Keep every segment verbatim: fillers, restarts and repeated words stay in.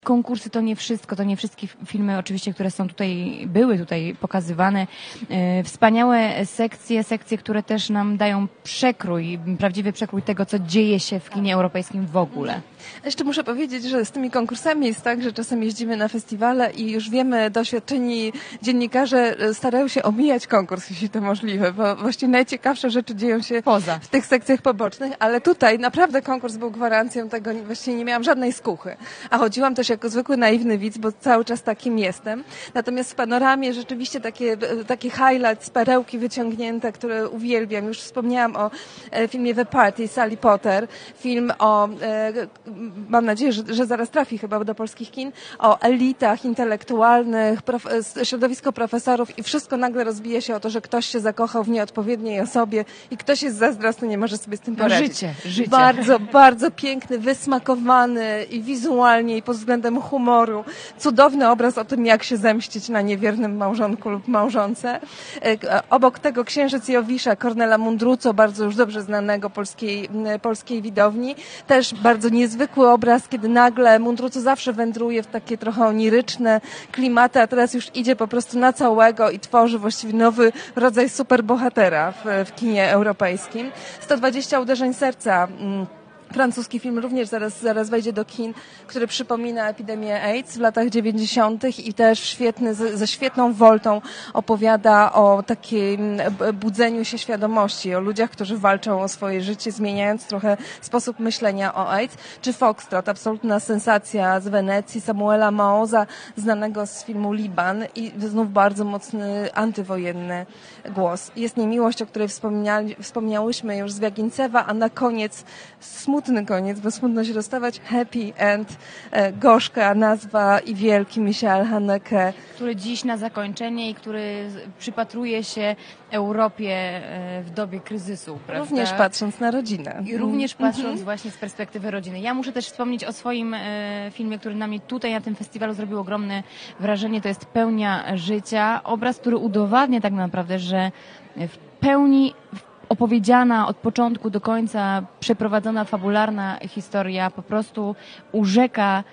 Konkursy to nie wszystko, to nie wszystkie filmy oczywiście, które są tutaj, były tutaj pokazywane. Wspaniałe sekcje, sekcje, które też nam dają przekrój, prawdziwy przekrój tego, co dzieje się w kinie europejskim w ogóle. Jeszcze muszę powiedzieć, że z tymi konkursami jest tak, że czasem jeździmy na festiwale i już wiemy, doświadczeni dziennikarze starają się omijać konkurs, jeśli to możliwe, bo właściwie najciekawsze rzeczy dzieją się Poza. w tych sekcjach pobocznych, ale tutaj naprawdę konkurs był gwarancją tego, właściwie nie miałam żadnej skuchy. A chodziłam też jako zwykły naiwny widz, bo cały czas takim jestem. Natomiast w panoramie rzeczywiście takie, takie highlights, perełki wyciągnięte, które uwielbiam. Już wspomniałam o filmie The Party, Sally Potter, film o, mam nadzieję, że, że zaraz trafi chyba do polskich kin, o elitach intelektualnych, prof, środowisko profesorów i wszystko nagle rozbija się o to, że ktoś się zakochał w nieodpowiedniej osobie i ktoś jest zazdrosny, nie może sobie z tym poradzić. Życie, życie. Bardzo, bardzo piękny, wysmakowany i wizualnie i pod względem humoru. Cudowny obraz o tym, jak się zemścić na niewiernym małżonku lub małżonce. Obok tego Księżyc Jowisza, Kornela Mundruco, bardzo już dobrze znanego polskiej, polskiej widowni. Też bardzo niezwykły obraz, kiedy nagle Mundruco zawsze wędruje w takie trochę oniryczne klimaty, a teraz już idzie po prostu na całego i tworzy właściwie nowy rodzaj superbohatera w, w kinie europejskim. sto dwadzieścia uderzeń serca. Francuski film również zaraz, zaraz wejdzie do kin, który przypomina epidemię AIDS w latach dziewięćdziesiątych i też świetny, ze świetną woltą opowiada o takim budzeniu się świadomości, o ludziach, którzy walczą o swoje życie, zmieniając trochę sposób myślenia o AIDS. Czy Foxtrot, absolutna sensacja z Wenecji, Samuela Maoza, znanego z filmu Liban i znów bardzo mocny antywojenny głos. Jest Niemiłość, o której wspomniałyśmy już z Wiagincewa, a na koniec smutny Smutny koniec, bo smutno się rozstawać. Happy End, e, gorzka nazwa i wielki Michel Haneke. Który dziś na zakończenie i który przypatruje się Europie w dobie kryzysu, prawda? Również patrząc na rodzinę. I również patrząc mhm. właśnie z perspektywy rodziny. Ja muszę też wspomnieć o swoim e, filmie, który na mnie tutaj na tym festiwalu zrobił ogromne wrażenie. To jest Pełnia życia. Obraz, który udowadnia tak naprawdę, że w pełni opowiedziana od początku do końca, przeprowadzona fabularna historia po prostu urzeka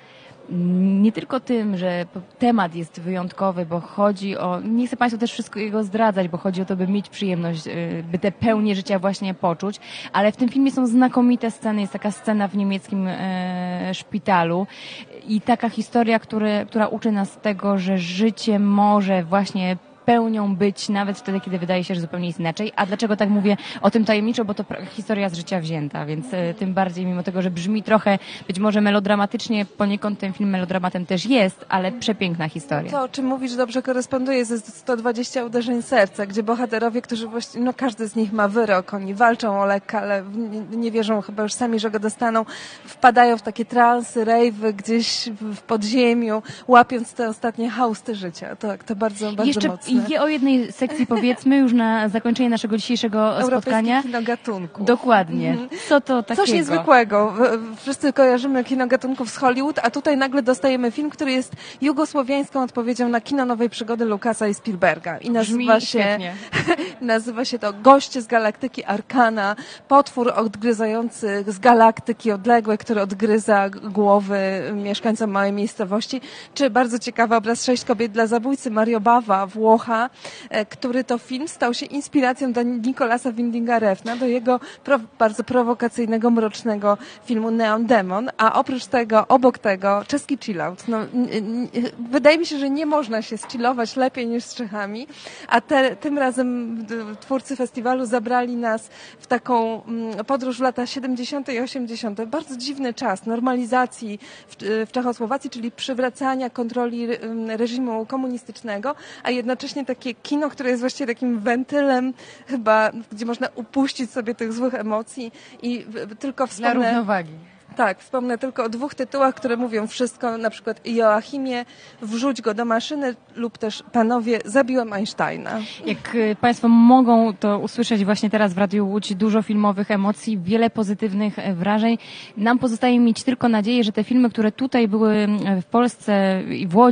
nie tylko tym, że temat jest wyjątkowy, bo chodzi o, nie chcę Państwu też wszystkiego zdradzać, bo chodzi o to, by mieć przyjemność, by te pełnię życia właśnie poczuć, ale w tym filmie są znakomite sceny, jest taka scena w niemieckim e, szpitalu i taka historia, które, która uczy nas tego, że życie może właśnie pełnią być nawet wtedy, kiedy wydaje się, że zupełnie jest inaczej. A dlaczego tak mówię o tym tajemniczo? Bo to historia z życia wzięta, więc e, tym bardziej, mimo tego, że brzmi trochę być może melodramatycznie, poniekąd ten film melodramatem też jest, ale przepiękna historia. To, o czym mówisz, dobrze koresponduje ze sto dwadzieścia uderzeń serca, gdzie bohaterowie, którzy właściwie, no każdy z nich ma wyrok, oni walczą o lek, ale nie, nie wierzą chyba już sami, że go dostaną, wpadają w takie transy, rejwy gdzieś w podziemiu, łapiąc te ostatnie hausty życia. To, to bardzo, bardzo Jeszcze mocne. I o jednej sekcji powiedzmy już na zakończenie naszego dzisiejszego spotkania. Kino gatunku. Dokładnie. Co to takiego? Coś niezwykłego. Wszyscy kojarzymy kino gatunków z Hollywood, a tutaj nagle dostajemy film, który jest jugosłowiańską odpowiedzią na kino nowej przygody Lucasa i Spielberga. I nazywa się, nazywa się to Goście z galaktyki Arkana. Potwór odgryzający z galaktyki odległej, który odgryza głowy mieszkańcom małej miejscowości. Czy bardzo ciekawy obraz Sześć kobiet dla zabójcy Mario Bava, Włocha, który to film stał się inspiracją do Nicolasa Windinga Refna, do jego pro, bardzo prowokacyjnego, mrocznego filmu Neon Demon, a oprócz tego, obok tego, czeski chillout. No, wydaje mi się, że nie można się zchillować lepiej niż z Czechami, a te, tym razem twórcy festiwalu zabrali nas w taką podróż w lata siedemdziesiąte i osiemdziesiąte. Bardzo dziwny czas normalizacji w, w Czechosłowacji, czyli przywracania kontroli reżimu komunistycznego, a jednocześnie takie kino, które jest właściwie takim wentylem chyba, gdzie można upuścić sobie tych złych emocji i tylko wspomnę... Dla równowagi. Tak, wspomnę tylko o dwóch tytułach, które mówią wszystko, na przykład Joachimie, Wrzuć go do maszyny lub też Panowie, zabiłem Einsteina. Jak Państwo mogą to usłyszeć właśnie teraz w Radiu Łódź, dużo filmowych emocji, wiele pozytywnych wrażeń. Nam pozostaje mieć tylko nadzieję, że te filmy, które tutaj były w Polsce i w Łodzi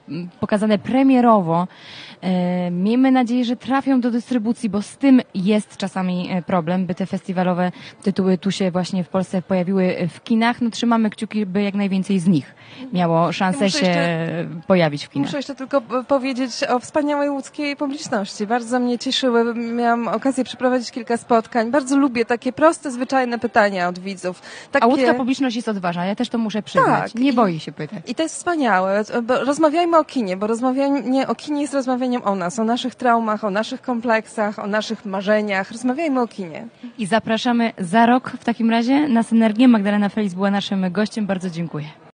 pokazane premierowo. Miejmy nadzieję, że trafią do dystrybucji, bo z tym jest czasami problem, by te festiwalowe tytuły tu się właśnie w Polsce pojawiły w kinach. No trzymamy kciuki, by jak najwięcej z nich miało szansę Muszę się jeszcze- pojawić w kinach. Muszę jeszcze tylko p- powiedzieć o wspaniałej łódzkiej publiczności. Bardzo mnie cieszyły. Miałam okazję przeprowadzić kilka spotkań. Bardzo lubię takie proste, zwyczajne pytania od widzów. Takie... A łódzka publiczność jest odważna, ja też to muszę przyznać. Tak, Nie i- boi się pytać. I to jest wspaniałe. Bo rozmawiajmy o kinie, bo rozmawianie o kinie jest rozmawianiem o nas, o naszych traumach, o naszych kompleksach, o naszych marzeniach. Rozmawiajmy o kinie. I zapraszamy za rok w takim razie na Synergię. Magdalena Felis była naszym gościem. Bardzo dziękuję.